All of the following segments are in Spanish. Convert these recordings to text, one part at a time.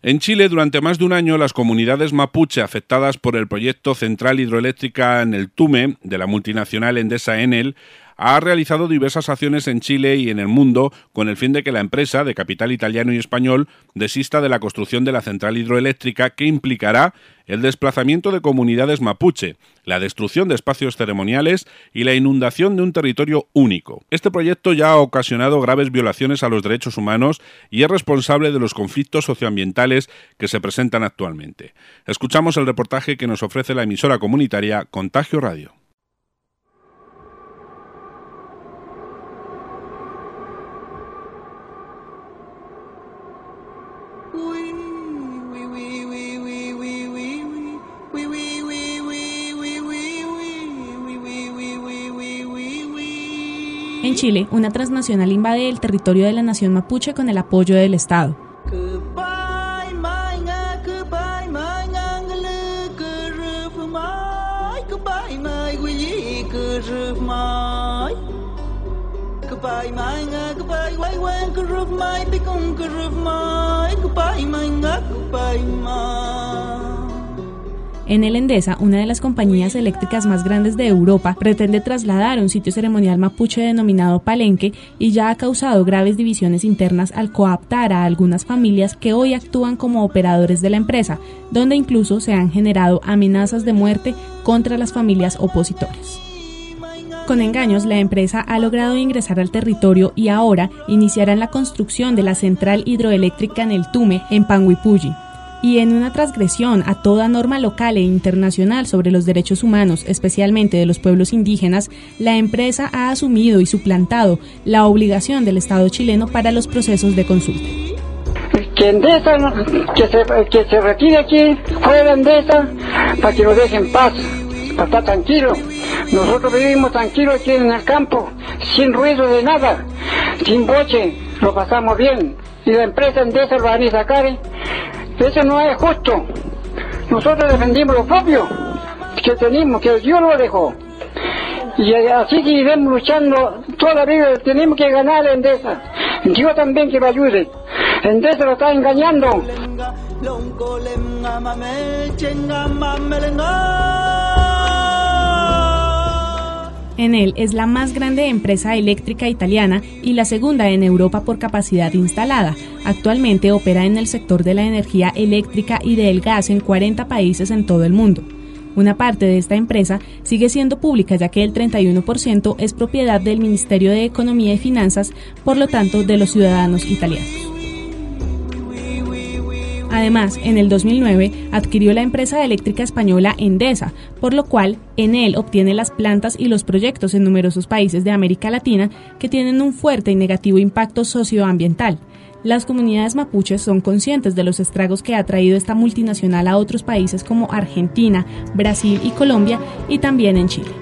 En Chile, durante más de un año, las comunidades mapuche afectadas por el proyecto Central Hidroeléctrica en el Tume, de la multinacional Endesa Enel, ha realizado diversas acciones en Chile y en el mundo con el fin de que la empresa, de capital italiano y español, desista de la construcción de la central hidroeléctrica que implicará el desplazamiento de comunidades mapuche, la destrucción de espacios ceremoniales y la inundación de un territorio único. Este proyecto ya ha ocasionado graves violaciones a los derechos humanos y es responsable de los conflictos socioambientales que se presentan actualmente. Escuchamos el reportaje que nos ofrece la emisora comunitaria Contagio Radio. En Chile, una transnacional invade el territorio de la nación mapuche con el apoyo del Estado. Enel Endesa, una de las compañías eléctricas más grandes de Europa, pretende trasladar un sitio ceremonial mapuche denominado Palenque y ya ha causado graves divisiones internas al cooptar a algunas familias que hoy actúan como operadores de la empresa, donde incluso se han generado amenazas de muerte contra las familias opositores. Con engaños, la empresa ha logrado ingresar al territorio y ahora iniciarán la construcción de la central hidroeléctrica en el Tume, en Panguipulli. Y en una transgresión a toda norma local e internacional sobre los derechos humanos, especialmente de los pueblos indígenas, la empresa ha asumido y suplantado la obligación del Estado chileno para los procesos de consulta. Que Endesa, que se retire aquí, fuera Endesa, para que nos dejen paz, para estar tranquilos. Nosotros vivimos tranquilos aquí en el campo, sin ruido de nada, sin boche, lo pasamos bien. Y la empresa Endesa lo van a sacar. Eso no es justo. Nosotros defendimos lo propio que tenemos, que Dios lo dejó. Y así que iremos luchando toda la vida. Tenemos que ganar a Endesa. Dios también que me ayude. Endesa lo está engañando. Enel es la más grande empresa eléctrica italiana y la segunda en Europa por capacidad instalada. Actualmente opera en el sector de la energía eléctrica y del gas en 40 países en todo el mundo. Una parte de esta empresa sigue siendo pública, ya que el 31% es propiedad del Ministerio de Economía y Finanzas, por lo tanto de los ciudadanos italianos. Además, en el 2009 adquirió la empresa eléctrica española Endesa, por lo cual Enel obtiene las plantas y los proyectos en numerosos países de América Latina que tienen un fuerte y negativo impacto socioambiental. Las comunidades mapuches son conscientes de los estragos que ha traído esta multinacional a otros países como Argentina, Brasil y Colombia, y también en Chile.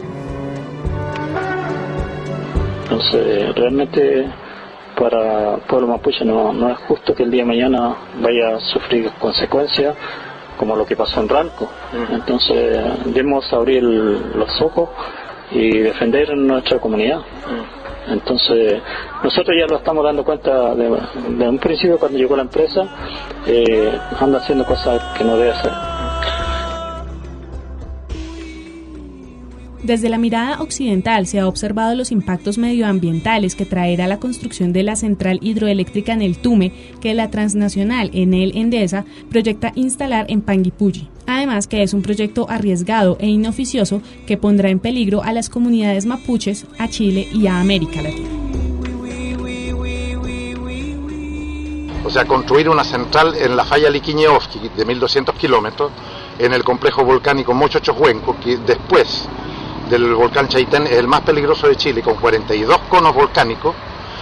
Entonces, realmente para el pueblo mapuche no es justo que el día de mañana vaya a sufrir consecuencias como lo que pasó en Ranco. Entonces debemos abrir los ojos y defender nuestra comunidad. Entonces nosotros ya lo estamos dando cuenta de un principio. Cuando llegó la empresa, anda haciendo cosas que no debe hacer. Desde la mirada occidental se ha observado los impactos medioambientales que traerá la construcción de la central hidroeléctrica en el Tume, que la transnacional Enel Endesa proyecta instalar en Panguipulli. Además, que es un proyecto arriesgado e inoficioso que pondrá en peligro a las comunidades mapuches, a Chile y a América Latina. O sea, construir una central en la falla Liquiñeovsky de 1.200 kilómetros, en el complejo volcánico Mochochohuenco, que después del volcán Chaitén es el más peligroso de Chile, con 42 conos volcánicos,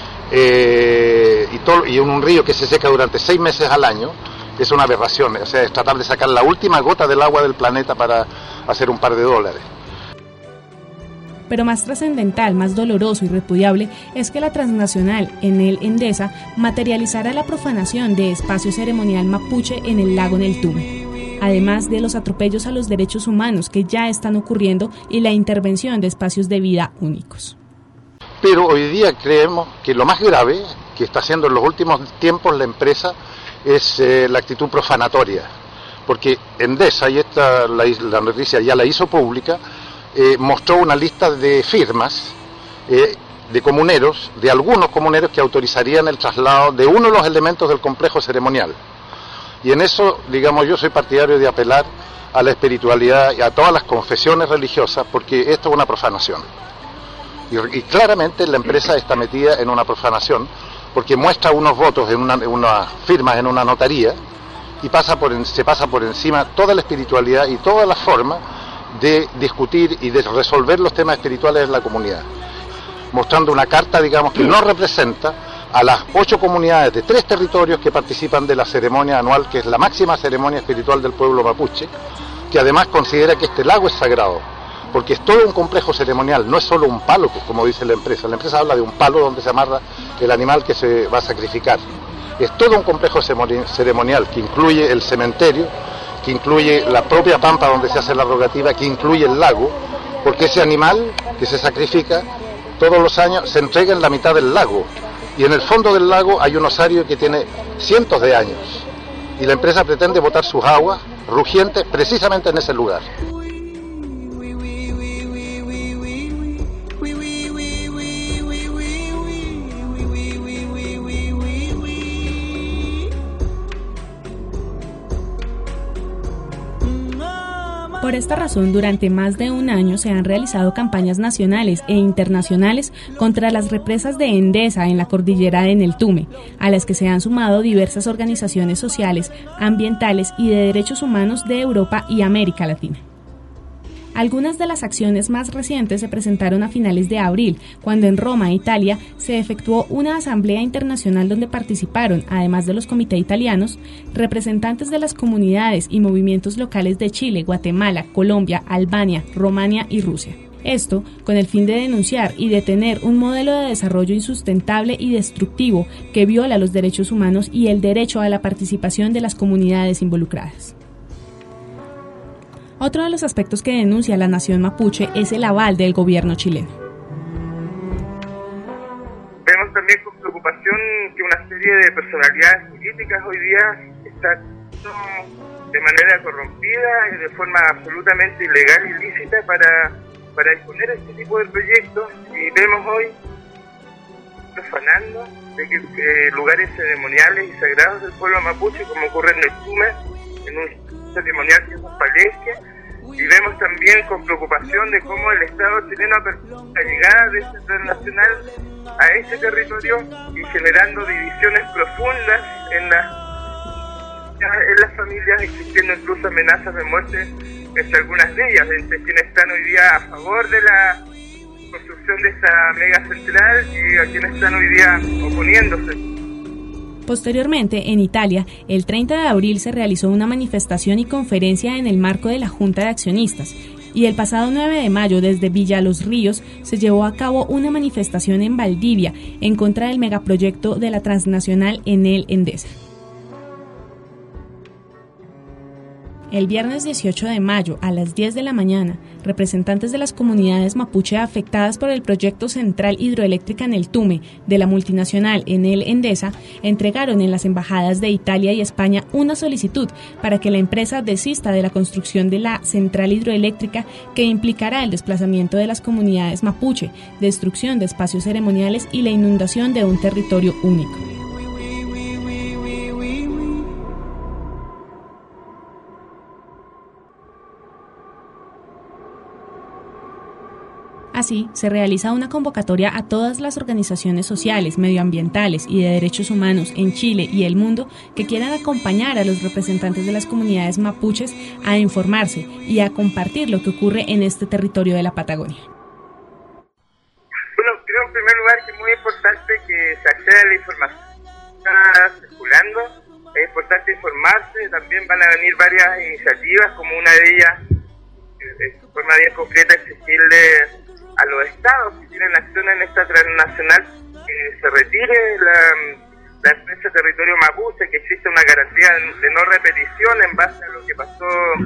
y un río que se seca durante 6 meses al año. Es una aberración. O sea, es tratar de sacar la última gota del agua del planeta para hacer un par de dólares. Pero más trascendental, más doloroso y repudiable es que la transnacional Enel Endesa materializara la profanación de espacio ceremonial mapuche en el lago Neltume, además de los atropellos a los derechos humanos que ya están ocurriendo y la intervención de espacios de vida únicos. Pero hoy día creemos que lo más grave que está haciendo en los últimos tiempos la empresa es la actitud profanatoria, porque Endesa, y la noticia ya la hizo pública, mostró una lista de firmas de comuneros, de algunos comuneros que autorizarían el traslado de uno de los elementos del complejo ceremonial. Y en eso, digamos, yo soy partidario de apelar a la espiritualidad y a todas las confesiones religiosas, porque esto es una profanación. Y claramente la empresa está metida en una profanación, porque muestra unos votos en unas firmas en una notaría y se pasa por encima toda la espiritualidad y toda la forma de discutir y de resolver los temas espirituales en la comunidad, mostrando una carta, digamos, que no representa a las 8 comunidades de 3 territorios que participan de la ceremonia anual, que es la máxima ceremonia espiritual del pueblo mapuche, que además considera que este lago es sagrado, porque es todo un complejo ceremonial, no es solo un palo, como dice la empresa. La empresa habla de un palo donde se amarra el animal que se va a sacrificar. Es todo un complejo ceremonial que incluye el cementerio, que incluye la propia pampa donde se hace la rogativa, que incluye el lago, porque ese animal que se sacrifica todos los años se entrega en la mitad del lago, y en el fondo del lago hay un osario que tiene cientos de años, y la empresa pretende botar sus aguas rugientes precisamente en ese lugar. Por esta razón, durante más de un año se han realizado campañas nacionales e internacionales contra las represas de Endesa en la cordillera de Neltume, a las que se han sumado diversas organizaciones sociales, ambientales y de derechos humanos de Europa y América Latina. Algunas de las acciones más recientes se presentaron a finales de abril, cuando en Roma, Italia, se efectuó una asamblea internacional donde participaron, además de los comités italianos, representantes de las comunidades y movimientos locales de Chile, Guatemala, Colombia, Albania, Rumania y Rusia. Esto con el fin de denunciar y detener un modelo de desarrollo insustentable y destructivo que viola los derechos humanos y el derecho a la participación de las comunidades involucradas. Otro de los aspectos que denuncia la nación mapuche es el aval del gobierno chileno. Vemos también con preocupación que una serie de personalidades políticas hoy día están de manera corrompida y de forma absolutamente ilegal y ilícita para imponer este tipo de proyectos, y vemos hoy profanando de que lugares ceremoniales y sagrados del pueblo mapuche, como ocurre en Neltume, en un ceremonial que es un palenque, y vemos también con preocupación de cómo el Estado chileno ha permitido la llegada de este transnacional a este territorio y generando divisiones profundas en las familias, existiendo incluso amenazas de muerte entre algunas de ellas, entre quienes están hoy día a favor de la construcción de esta mega central y a quienes están hoy día oponiéndose. Posteriormente, en Italia, el 30 de abril se realizó una manifestación y conferencia en el marco de la Junta de Accionistas, y el pasado 9 de mayo desde Villa Los Ríos se llevó a cabo una manifestación en Valdivia en contra del megaproyecto de la transnacional Enel Endesa. El viernes 18 de mayo, a las 10 de la mañana, representantes de las comunidades mapuche afectadas por el proyecto Central Hidroeléctrica Neltume de la multinacional Enel Endesa entregaron en las embajadas de Italia y España una solicitud para que la empresa desista de la construcción de la central hidroeléctrica, que implicará el desplazamiento de las comunidades mapuche, destrucción de espacios ceremoniales y la inundación de un territorio único. Así, se realiza una convocatoria a todas las organizaciones sociales, medioambientales y de derechos humanos en Chile y el mundo que quieran acompañar a los representantes de las comunidades mapuches a informarse y a compartir lo que ocurre en este territorio de la Patagonia. Bueno, creo en primer lugar que es muy importante que se acceda a la información que está circulando. Es importante informarse, también van a venir varias iniciativas, como una de ellas, de forma bien concreta, exigirle a los estados que tienen acción en esta transnacional que se retire la empresa Territorio Mapuche, que existe una garantía de no repetición en base a lo que pasó,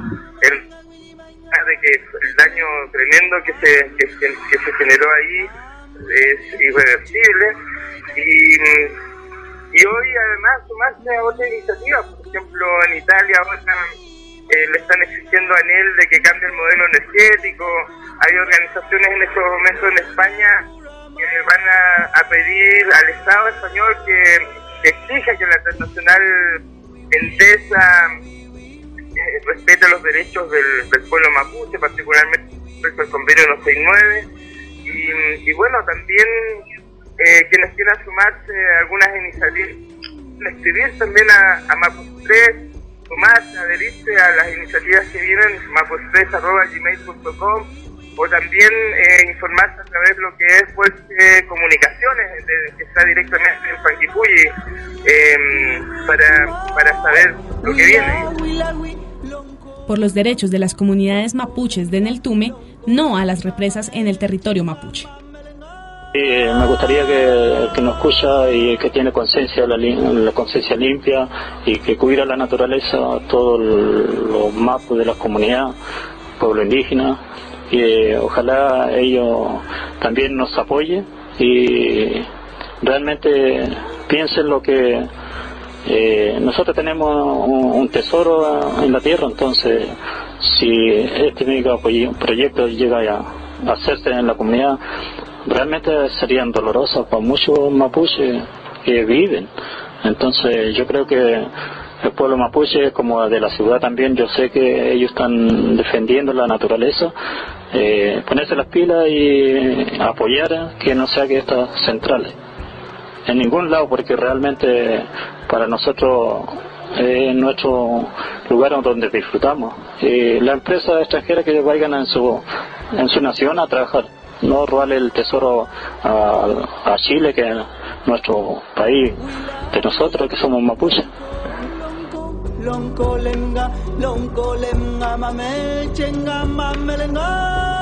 de que el daño tremendo que se generó ahí es irreversible, y y hoy además sumarse a otra iniciativa. Por ejemplo, en Italia ahora le están exigiendo a ANEEL de que cambie el modelo energético. Hay organizaciones en estos momentos en España que van a pedir al Estado español que exija que la transnacional Endesa respete los derechos del pueblo mapuche, particularmente el convenio 269, y bueno, también quienes quieran sumarse a algunas iniciativas, escribir también a Mapuche 3, sumarse, adherirse a las iniciativas que vienen, mapuche3@gmail.com, o también informarse a través de lo que es pues comunicaciones, que está directamente en Panguipulli, para saber lo que viene. Por los derechos de las comunidades mapuches de Neltume, no a las represas en el territorio mapuche. Me gustaría que nos escucha y que tiene conciencia, la conciencia limpia, y que cuida la naturaleza, todos los mapus de las comunidades, pueblo indígena, y ojalá ellos también nos apoyen y realmente piensen lo que nosotros tenemos un tesoro en la tierra. Entonces, si este proyecto llega a hacerse en la comunidad, realmente serían dolorosas para muchos mapuches que viven. Entonces yo creo que el pueblo mapuche, como de la ciudad también, yo sé que ellos están defendiendo la naturaleza, ponerse las pilas y apoyar que no se hagan estas centrales en ningún lado, porque realmente para nosotros es nuestro lugar donde disfrutamos. Las empresas extranjeras que vayan en su nación a trabajar, no robarle el tesoro a Chile, que es nuestro país de nosotros, que somos mapuches. Loncolenga, loncolenga, mame, chenga, mamelenga.